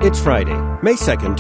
It's Friday, May 2nd,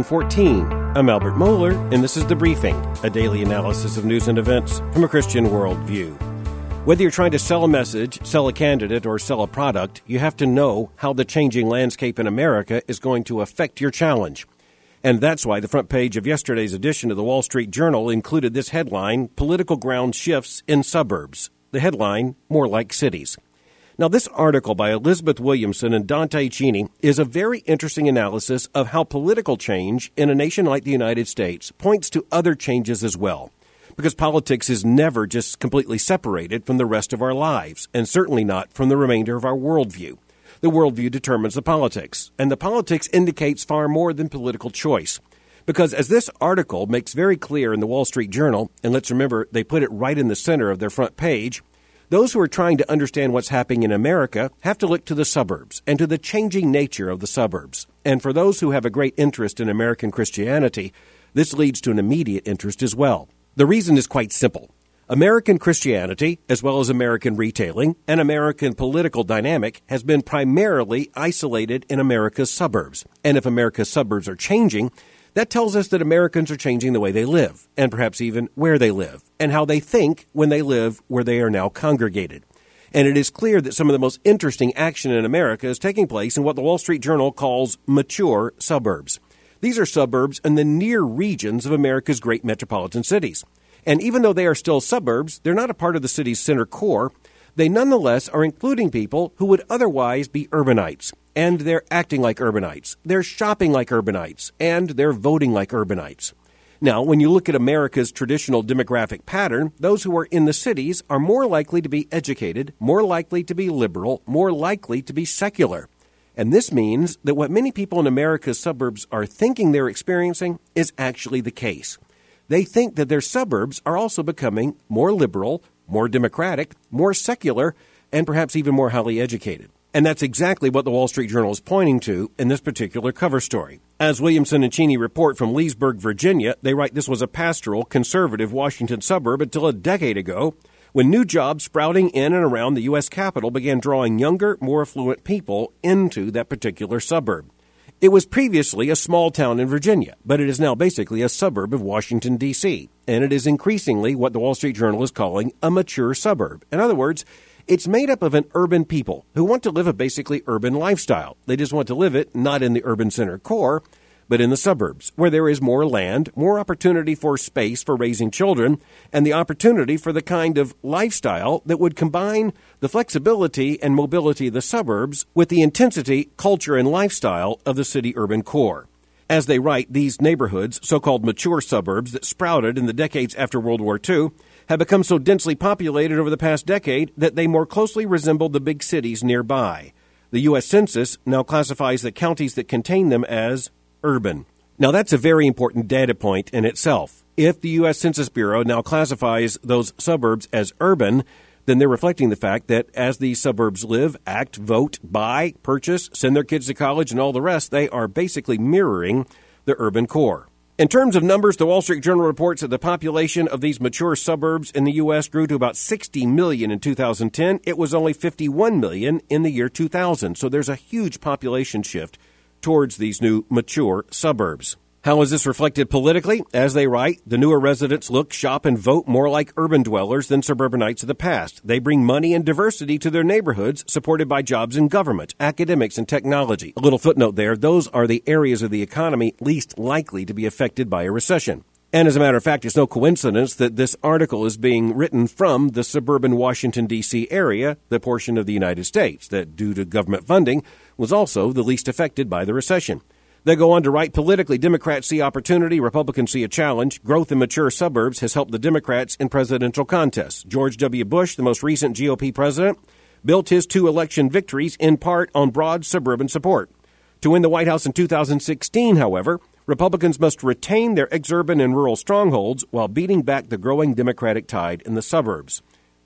2014. I'm Albert Mohler, and this is The Briefing, a daily analysis of news and events from a Christian worldview. Whether you're trying to sell a message, sell a candidate, or sell a product, you have to know how the changing landscape in America is going to affect your challenge. And that's why the front page of yesterday's edition of the Wall Street Journal included this headline, Political Ground Shifts in Suburbs. The headline, More Like Cities. Now, this article by Elizabeth Williamson and Dante Cini is a very interesting analysis of how political change in a nation like the United States points to other changes as well. Because politics is never just completely separated from the rest of our lives, and certainly not from the remainder of our worldview. The worldview determines the politics, and the politics indicates far more than political choice. Because as this article makes very clear in the Wall Street Journal, and let's remember they put it right in the center of their front page, those who are trying to understand what's happening in America have to look to the suburbs and to the changing nature of the suburbs. And for those who have a great interest in American Christianity, this leads to an immediate interest as well. The reason is quite simple. American Christianity, as well as American retailing and American political dynamic, has been primarily isolated in America's suburbs. And if America's suburbs are changing, that tells us that Americans are changing the way they live, and perhaps even where they live, and how they think when they live where they are now congregated. And it is clear that some of the most interesting action in America is taking place in what the Wall Street Journal calls mature suburbs. These are suburbs in the near regions of America's great metropolitan cities. And even though they are still suburbs, they're not a part of the city's center core. They nonetheless are including people who would otherwise be urbanites. And they're acting like urbanites, they're shopping like urbanites, and they're voting like urbanites. Now, when you look at America's traditional demographic pattern, those who are in the cities are more likely to be educated, more likely to be liberal, more likely to be secular. And this means that what many people in America's suburbs are thinking they're experiencing is actually the case. They think that their suburbs are also becoming more liberal, more democratic, more secular, and perhaps even more highly educated. And that's exactly what the Wall Street Journal is pointing to in this particular cover story. As Williamson and Cini report from Leesburg, Virginia, they write this was a pastoral, conservative Washington suburb until a decade ago, when new jobs sprouting in and around the U.S. Capitol began drawing younger, more affluent people into that particular suburb. It was previously a small town in Virginia, but it is now basically a suburb of Washington, D.C., and it is increasingly what the Wall Street Journal is calling a mature suburb. In other words, it's made up of an urban people who want to live a basically urban lifestyle. They just want to live it not in the urban center core, but in the suburbs, where there is more land, more opportunity for space for raising children, and the opportunity for the kind of lifestyle that would combine the flexibility and mobility of the suburbs with the intensity, culture, and lifestyle of the city-urban core. As they write, these neighborhoods, so-called mature suburbs that sprouted in the decades after World War II, have become so densely populated over the past decade that they more closely resemble the big cities nearby. The U.S. Census now classifies the counties that contain them as urban. Now, that's a very important data point in itself. If the U.S. Census Bureau now classifies those suburbs as urban, then they're reflecting the fact that as these suburbs live, act, vote, buy, purchase, send their kids to college, and all the rest, they are basically mirroring the urban core. In terms of numbers, the Wall Street Journal reports that the population of these mature suburbs in the U.S. grew to about 60 million in 2010. It was only 51 million in the year 2000. So there's a huge population shift towards these new mature suburbs. How is this reflected politically? As they write, the newer residents look, shop, and vote more like urban dwellers than suburbanites of the past. They bring money and diversity to their neighborhoods, supported by jobs in government, academics, and technology. A little footnote there, those are the areas of the economy least likely to be affected by a recession. And as a matter of fact, it's no coincidence that this article is being written from the suburban Washington, D.C. area, the portion of the United States that, due to government funding, was also the least affected by the recession. They go on to write, politically, Democrats see opportunity, Republicans see a challenge. Growth in mature suburbs has helped the Democrats in presidential contests. George W. Bush, the most recent GOP president, built his 2 election victories in part on broad suburban support. To win the White House in 2016, however, Republicans must retain their exurban and rural strongholds while beating back the growing Democratic tide in the suburbs.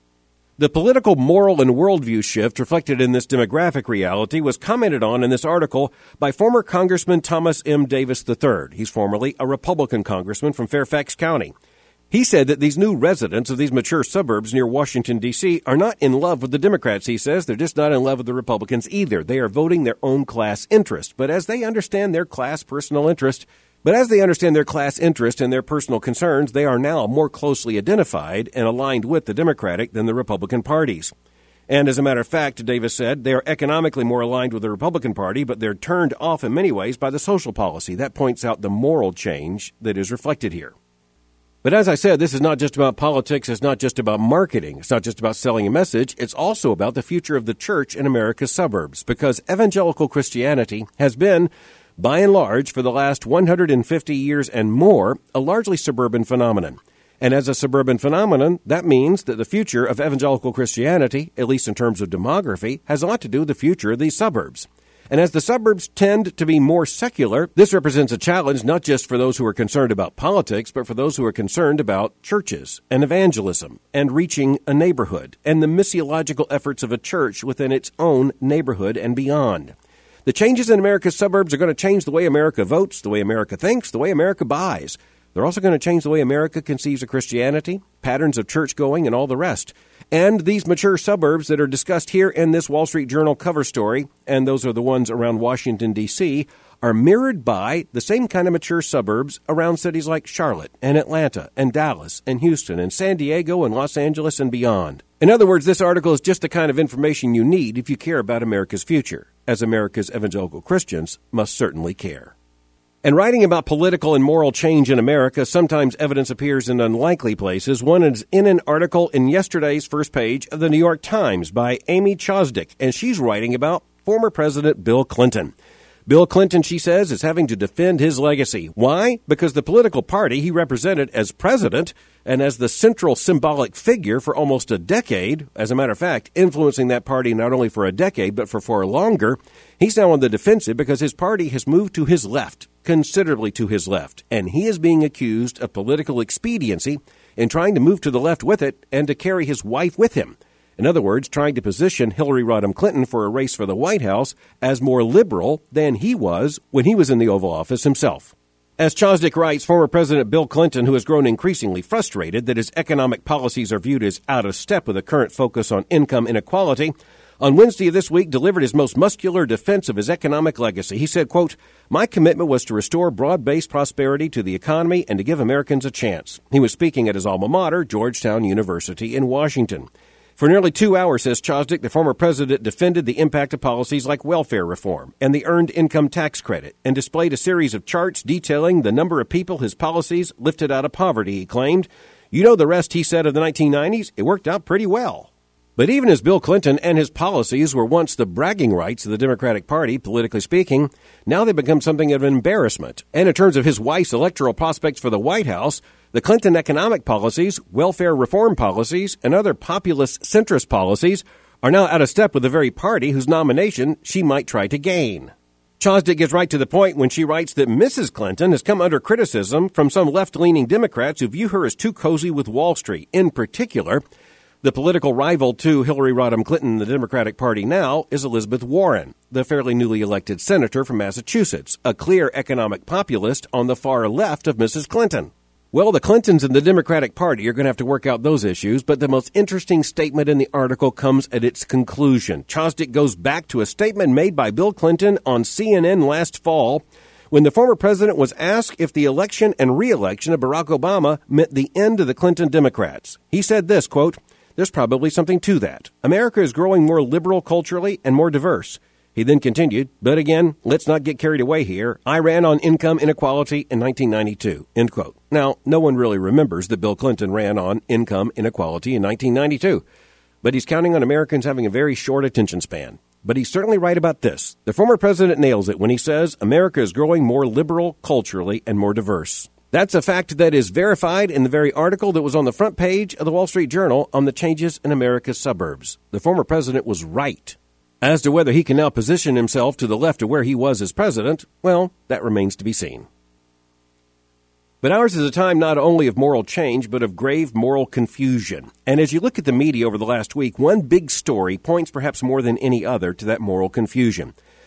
The political, moral, and worldview shift reflected in this demographic reality was commented on in this article by former Congressman Thomas M. Davis III. He's formerly a Republican congressman from Fairfax County. He said that these new residents of these mature suburbs near Washington, D.C. are not in love with the Democrats, he says. They're just not in love with the Republicans either. They are voting their own class interest. But as they understand their class personal interest and their personal concerns, they are now more closely identified and aligned with the Democratic than the Republican parties. And as a matter of fact, Davis said, they are economically more aligned with the Republican Party, but they're turned off in many ways by the social policy. That points out the moral change that is reflected here. But as I said, this is not just about politics. It's not just about marketing. It's not just about selling a message. It's also about the future of the church in America's suburbs, because evangelical Christianity has been, by and large, for the last 150 years and more, a largely suburban phenomenon. And as a suburban phenomenon, that means that the future of evangelical Christianity, at least in terms of demography, has a lot to do with the future of these suburbs. And as the suburbs tend to be more secular, this represents a challenge not just for those who are concerned about politics, but for those who are concerned about churches and evangelism and reaching a neighborhood and the missiological efforts of a church within its own neighborhood and beyond. The changes in America's suburbs are going to change the way America votes, the way America thinks, the way America buys. They're also going to change the way America conceives of Christianity, patterns of church going, and all the rest. And these mature suburbs that are discussed here in this Wall Street Journal cover story, and those are the ones around Washington, D.C., are mirrored by the same kind of mature suburbs around cities like Charlotte and Atlanta and Dallas and Houston and San Diego and Los Angeles and beyond. In other words, this article is just the kind of information you need if you care about America's future, as America's evangelical Christians must certainly care. And writing about political and moral change in America, sometimes evidence appears in unlikely places. One is in an article in yesterday's first page of the New York Times by Amy Chosdick, and she's writing about former President Bill Clinton. Bill Clinton, she says, is having to defend his legacy. Why? Because the political party he represented as president and as the central symbolic figure for almost a decade, as a matter of fact, influencing that party not only for a decade, but for far longer, he's now on the defensive because his party has moved to his left, considerably to his left, and he is being accused of political expediency in trying to move to the left with it and to carry his wife with him. In other words, trying to position Hillary Rodham Clinton for a race for the White House as more liberal than he was when he was in the Oval Office himself. As Chosdick writes, former President Bill Clinton, who has grown increasingly frustrated that his economic policies are viewed as out of step with the current focus on income inequality, on Wednesday of this week delivered his most muscular defense of his economic legacy. He said, quote, "My commitment was to restore broad-based prosperity to the economy and to give Americans a chance." He was speaking at his alma mater, Georgetown University in Washington. For nearly 2 hours, says Chosdick, the former president defended the impact of policies like welfare reform and the earned income tax credit and displayed a series of charts detailing the number of people his policies lifted out of poverty, he claimed. You know the rest, he said, of the 1990s. It worked out pretty well. But even as Bill Clinton and his policies were once the bragging rights of the Democratic Party, politically speaking, now they've become something of an embarrassment. And in terms of his wife's electoral prospects for the White House, the Clinton economic policies, welfare reform policies, and other populist centrist policies are now out of step with the very party whose nomination she might try to gain. Chosdick gets right to the point when she writes that Mrs. Clinton has come under criticism from some left-leaning Democrats who view her as too cozy with Wall Street. In particular, the political rival to Hillary Rodham Clinton in the Democratic Party now is Elizabeth Warren, the fairly newly elected senator from Massachusetts, a clear economic populist on the far left of Mrs. Clinton. Well, the Clintons and the Democratic Party are going to have to work out those issues, but the most interesting statement in the article comes at its conclusion. Chosdick goes back to a statement made by Bill Clinton on CNN last fall when the former president was asked if the election and re-election of Barack Obama meant the end of the Clinton Democrats. He said this, quote, "There's probably something to that. America is growing more liberal culturally and more diverse." He then continued, "But again, let's not get carried away here. I ran on income inequality in 1992, end quote. Now, no one really remembers that Bill Clinton ran on income inequality in 1992, but he's counting on Americans having a very short attention span. But he's certainly right about this. The former president nails it when he says America is growing more liberal culturally and more diverse. That's a fact that is verified in the very article that was on the front page of the Wall Street Journal on the changes in America's suburbs. The former president was right. As to whether he can now position himself to the left of where he was as president, well, that remains to be seen. But ours is a time not only of moral change, but of grave moral confusion. And as you look at the media over the last week, one big story points perhaps more than any other to that moral confusion.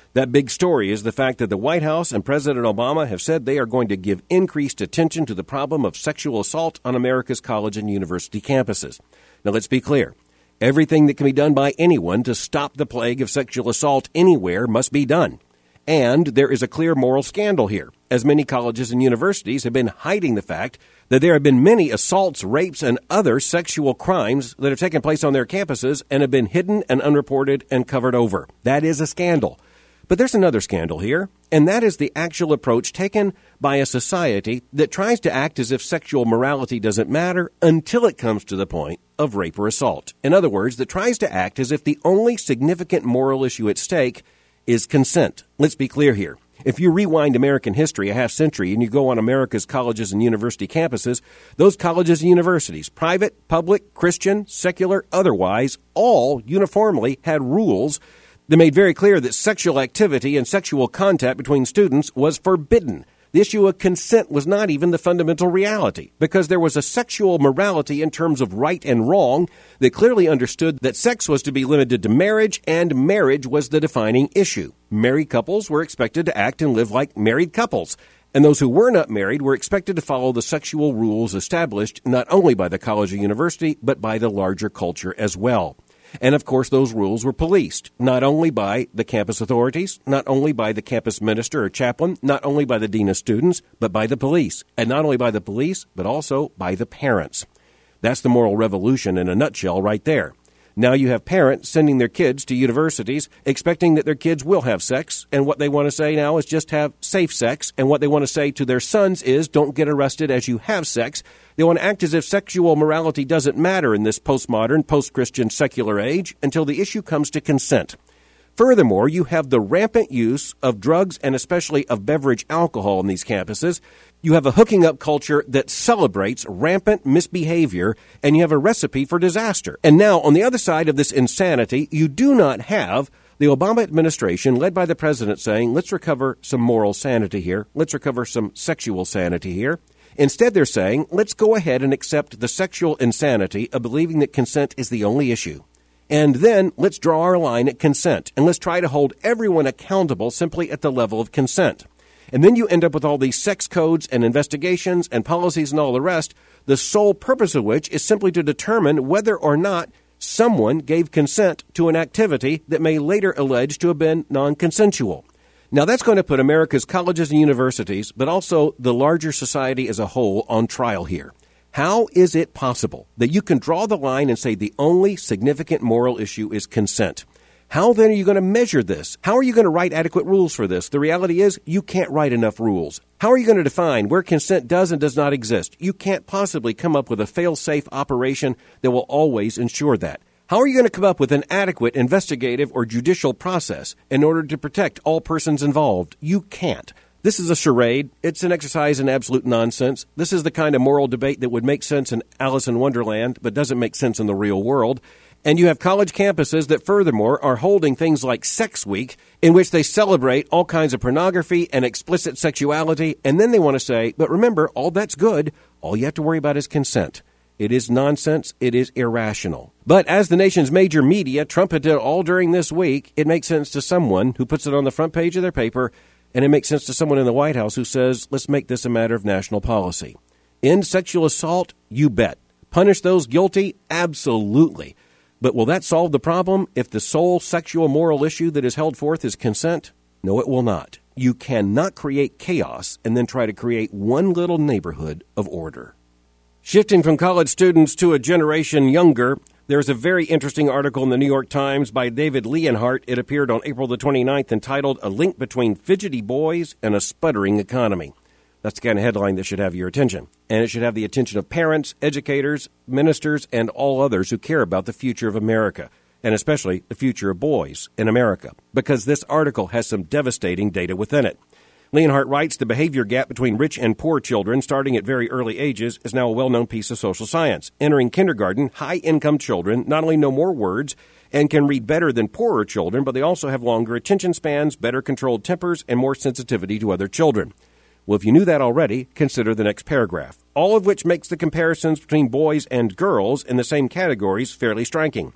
That big story is the fact that the White House and President Obama have said they are going to give increased attention to the problem of sexual assault on America's college and university campuses. Now, let's be clear. Everything that can be done by anyone to stop the plague of sexual assault anywhere must be done. And there is a clear moral scandal here, as many colleges and universities have been hiding the fact that there have been many assaults, rapes, and other sexual crimes that have taken place on their campuses and have been hidden and unreported and covered over. That is a scandal. But there's another scandal here, and that is the actual approach taken by a society that tries to act as if sexual morality doesn't matter until it comes to the point of rape or assault. In other words, that tries to act as if the only significant moral issue at stake is consent. Let's be clear here. If you rewind American history a half century and you go on America's colleges and university campuses, those colleges and universities, private, public, Christian, secular, otherwise, all uniformly had rules that made very clear that sexual activity and sexual contact between students was forbidden. The issue of consent was not even the fundamental reality, because there was a sexual morality in terms of right and wrong that clearly understood that sex was to be limited to marriage, and marriage was the defining issue. Married couples were expected to act and live like married couples, and those who were not married were expected to follow the sexual rules established not only by the college or university, but by the larger culture as well. And, of course, those rules were policed, not only by the campus authorities, not only by the campus minister or chaplain, not only by the dean of students, but by the police. And not only by the police, but also by the parents. That's the moral revolution in a nutshell right there. Now you have parents sending their kids to universities expecting that their kids will have sex, and what they want to say now is just have safe sex, and what they want to say to their sons is don't get arrested as you have sex. They want to act as if sexual morality doesn't matter in this postmodern, post-Christian secular age until the issue comes to consent. Furthermore, you have the rampant use of drugs and especially of beverage alcohol in these campuses. You have a hooking up culture that celebrates rampant misbehavior, and you have a recipe for disaster. And now, on the other side of this insanity, you do not have the Obama administration, led by the president, saying, let's recover some moral sanity here. Let's recover some sexual sanity here. Instead, they're saying, let's go ahead and accept the sexual insanity of believing that consent is the only issue. And then let's draw our line at consent, and let's try to hold everyone accountable simply at the level of consent. And then you end up with all these sex codes and investigations and policies and all the rest, the sole purpose of which is simply to determine whether or not someone gave consent to an activity that may later allege to have been non-consensual. Now, that's going to put America's colleges and universities, but also the larger society as a whole, on trial here. How is it possible that you can draw the line and say the only significant moral issue is consent? How then are you going to measure this? How are you going to write adequate rules for this? The reality is you can't write enough rules. How are you going to define where consent does and does not exist? You can't possibly come up with a fail-safe operation that will always ensure that. How are you going to come up with an adequate investigative or judicial process in order to protect all persons involved? You can't. This is a charade. It's an exercise in absolute nonsense. This is the kind of moral debate that would make sense in Alice in Wonderland, but doesn't make sense in the real world. And you have college campuses that, furthermore, are holding things like Sex Week, in which they celebrate all kinds of pornography and explicit sexuality, and then they want to say, but remember, all that's good. All you have to worry about is consent. It is nonsense. It is irrational. But as the nation's major media trumpeted all during this week, it makes sense to someone who puts it on the front page of their paper, and it makes sense to someone in the White House who says, let's make this a matter of national policy. End sexual assault? You bet. Punish those guilty? Absolutely. But will that solve the problem if the sole sexual moral issue that is held forth is consent? No, it will not. You cannot create chaos and then try to create one little neighborhood of order. Shifting from college students to a generation younger, there's a very interesting article in the New York Times by David Leonhardt. It appeared on April the 29th, entitled A Link Between Fidgety Boys and a Sputtering Economy. That's the kind of headline that should have your attention. And it should have the attention of parents, educators, ministers, and all others who care about the future of America, and especially the future of boys in America, because this article has some devastating data within it. Leonhardt writes, the behavior gap between rich and poor children, starting at very early ages, is now a well-known piece of social science. Entering kindergarten, high-income children not only know more words and can read better than poorer children, but they also have longer attention spans, better controlled tempers, and more sensitivity to other children. Well, if you knew that already, consider the next paragraph, all of which makes the comparisons between boys and girls in the same categories fairly striking.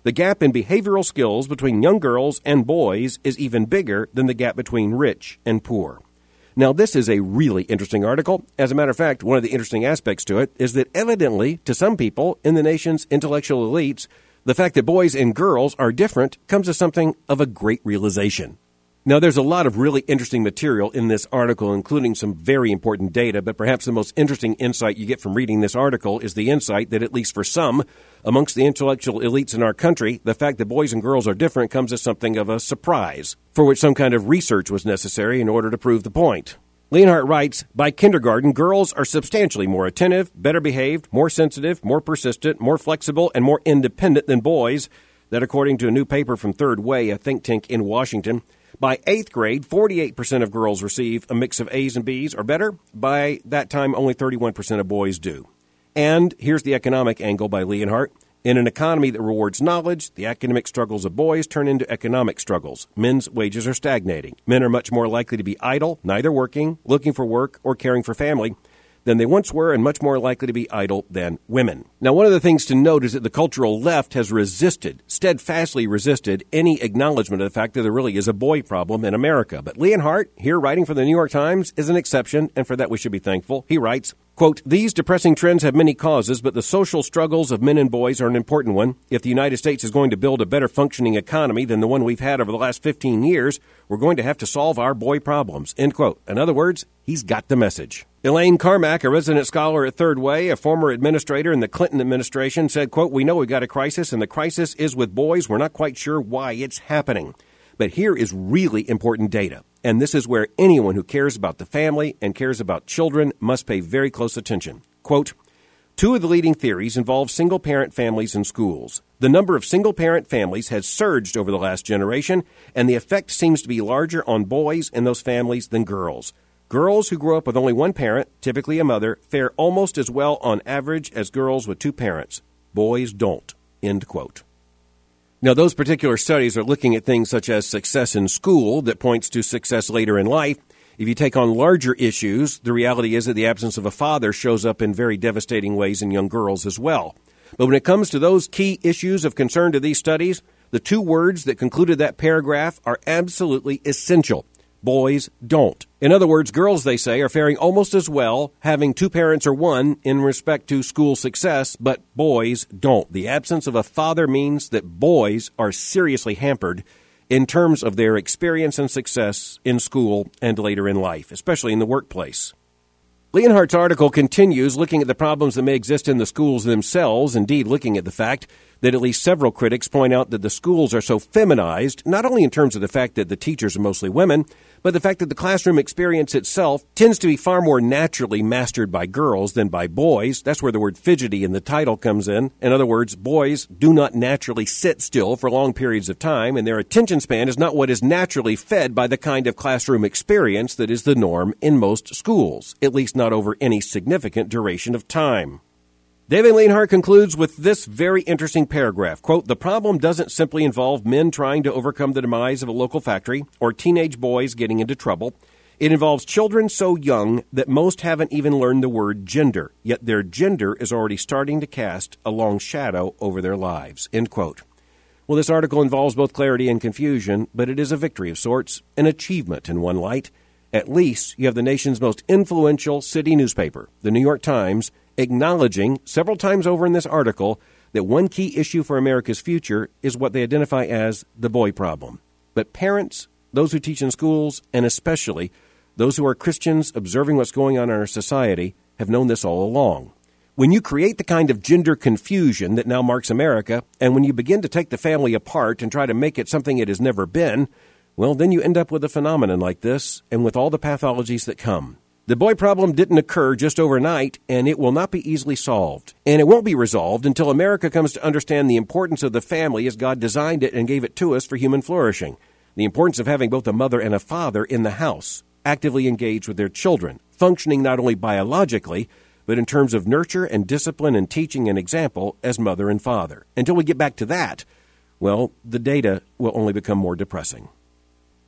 The gap in behavioral skills between young girls and boys is even bigger than the gap between rich and poor. Now, this is a really interesting article. As a matter of fact, one of the interesting aspects to it is that evidently, to some people in the nation's intellectual elites, the fact that boys and girls are different comes as something of a great realization. Now, there's a lot of really interesting material in this article, including some very important data, but perhaps the most interesting insight you get from reading this article is the insight that, at least for some, amongst the intellectual elites in our country, the fact that boys and girls are different comes as something of a surprise, for which some kind of research was necessary in order to prove the point. Leonhardt writes, by kindergarten, girls are substantially more attentive, better behaved, more sensitive, more persistent, more flexible, and more independent than boys. That, according to a new paper from Third Way, a think tank in Washington. By 8th grade, 48% of girls receive a mix of A's and B's or better. By that time, only 31% of boys do. And here's the economic angle by Leonhardt. In an economy that rewards knowledge, the academic struggles of boys turn into economic struggles. Men's wages are stagnating. Men are much more likely to be idle, neither working, looking for work, or caring for family than they once were, and much more likely to be idle than women. Now, one of the things to note is that the cultural left has steadfastly resisted any acknowledgement of the fact that there really is a boy problem in America. But Leonhardt, here writing for the New York Times, is an exception, and for that we should be thankful. He writes, quote, these depressing trends have many causes, but the social struggles of men and boys are an important one. If the United States is going to build a better functioning economy than the one we've had over the last 15 years, we're going to have to solve our boy problems, end quote. In other words, he's got the message. Elaine Carmack, a resident scholar at Third Way, a former administrator in the Clinton administration, said, quote, we know we've got a crisis, and the crisis is with boys. We're not quite sure why it's happening. But here is really important data, and this is where anyone who cares about the family and cares about children must pay very close attention. Quote, two of the leading theories involve single-parent families in schools. The number of single-parent families has surged over the last generation, and the effect seems to be larger on boys in those families than girls. Girls who grow up with only one parent, typically a mother, fare almost as well on average as girls with two parents. Boys don't. End quote. Now, those particular studies are looking at things such as success in school that points to success later in life. If you take on larger issues, the reality is that the absence of a father shows up in very devastating ways in young girls as well. But when it comes to those key issues of concern to these studies, the two words that concluded that paragraph are absolutely essential. Boys don't. In other words, girls, they say, are faring almost as well having two parents or one in respect to school success, but boys don't. The absence of a father means that boys are seriously hampered in terms of their experience and success in school and later in life, especially in the workplace. Leonhardt's article continues looking at the problems that may exist in the schools themselves, indeed looking at the fact that at least several critics point out that the schools are so feminized, not only in terms of the fact that the teachers are mostly women, but the fact that the classroom experience itself tends to be far more naturally mastered by girls than by boys. That's where the word fidgety in the title comes in. In other words, boys do not naturally sit still for long periods of time, and their attention span is not what is naturally fed by the kind of classroom experience that is the norm in most schools, at least not over any significant duration of time. David Leonhardt concludes with this very interesting paragraph. Quote, the problem doesn't simply involve men trying to overcome the demise of a local factory or teenage boys getting into trouble. It involves children so young that most haven't even learned the word gender, yet their gender is already starting to cast a long shadow over their lives. End quote. Well, this article involves both clarity and confusion, but it is a victory of sorts, an achievement in one light. At least you have the nation's most influential city newspaper, the New York Times, acknowledging several times over in this article that one key issue for America's future is what they identify as the boy problem. But parents, those who teach in schools, and especially those who are Christians observing what's going on in our society, have known this all along. When you create the kind of gender confusion that now marks America, and when you begin to take the family apart and try to make it something it has never been, well, then you end up with a phenomenon like this, and with all the pathologies that come. The boy problem didn't occur just overnight, and it will not be easily solved. And it won't be resolved until America comes to understand the importance of the family as God designed it and gave it to us for human flourishing. The importance of having both a mother and a father in the house, actively engaged with their children, functioning not only biologically, but in terms of nurture and discipline and teaching and example as mother and father. Until we get back to that, well, the data will only become more depressing.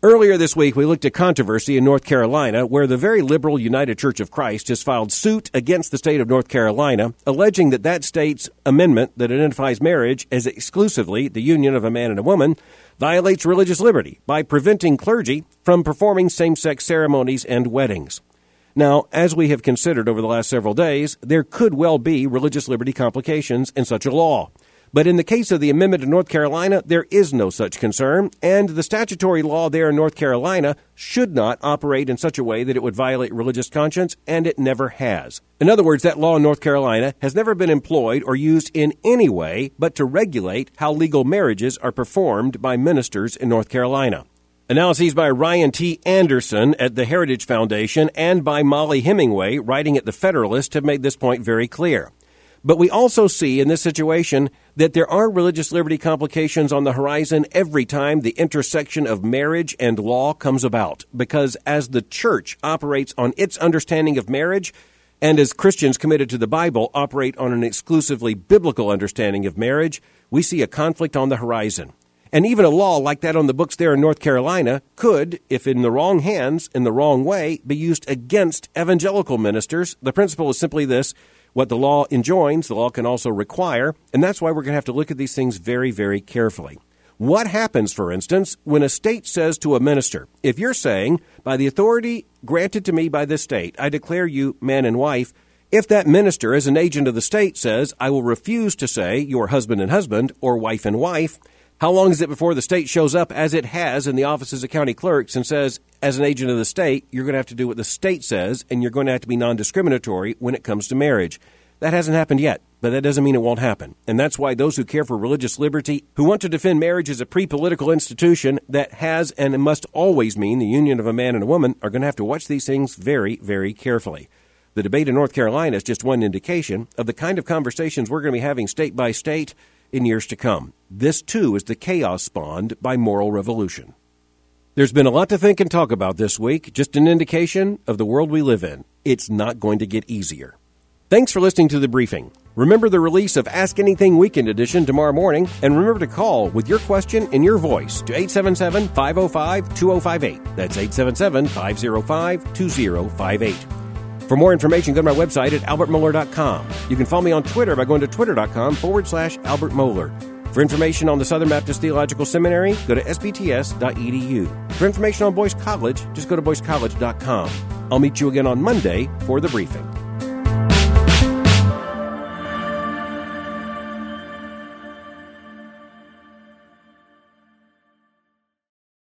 Earlier this week, we looked at controversy in North Carolina, where the very liberal United Church of Christ has filed suit against the state of North Carolina, alleging that that state's amendment that identifies marriage as exclusively the union of a man and a woman violates religious liberty by preventing clergy from performing same-sex ceremonies and weddings. Now, as we have considered over the last several days, there could well be religious liberty complications in such a law. But in the case of the amendment in North Carolina, there is no such concern, and the statutory law there in North Carolina should not operate in such a way that it would violate religious conscience, and it never has. In other words, that law in North Carolina has never been employed or used in any way but to regulate how legal marriages are performed by ministers in North Carolina. Analyses by Ryan T. Anderson at the Heritage Foundation and by Molly Hemingway, writing at The Federalist, have made this point very clear. But we also see in this situation that there are religious liberty complications on the horizon every time the intersection of marriage and law comes about. Because as the church operates on its understanding of marriage, and as Christians committed to the Bible operate on an exclusively biblical understanding of marriage, we see a conflict on the horizon. And even a law like that on the books there in North Carolina could, if in the wrong hands, in the wrong way, be used against evangelical ministers. The principle is simply this: what the law enjoins, the law can also require, and that's why we're going to have to look at these things very, very carefully. What happens, for instance, when a state says to a minister, if you're saying, by the authority granted to me by this state, I declare you man and wife, if that minister, as an agent of the state, says, I will refuse to say you're husband and husband or wife and wife, how long is it before the state shows up, as it has in the offices of county clerks, and says, as an agent of the state, you're going to have to do what the state says, and you're going to have to be non-discriminatory when it comes to marriage? That hasn't happened yet, but that doesn't mean it won't happen. And that's why those who care for religious liberty, who want to defend marriage as a pre-political institution that has and must always mean the union of a man and a woman, are going to have to watch these things very, very carefully. The debate in North Carolina is just one indication of the kind of conversations we're going to be having state by state in years to come. This, too, is the chaos spawned by moral revolution. There's been a lot to think and talk about this week, just an indication of the world we live in. It's not going to get easier. Thanks for listening to The Briefing. Remember the release of Ask Anything Weekend Edition tomorrow morning, and remember to call with your question in your voice to 877-505-2058. That's 877-505-2058. For more information, go to my website at albertmohler.com. You can follow me on Twitter by going to twitter.com/Albert Mohler. For information on the Southern Baptist Theological Seminary, go to sbts.edu. For information on Boyce College, just go to boycecollege.com. I'll meet you again on Monday for The Briefing.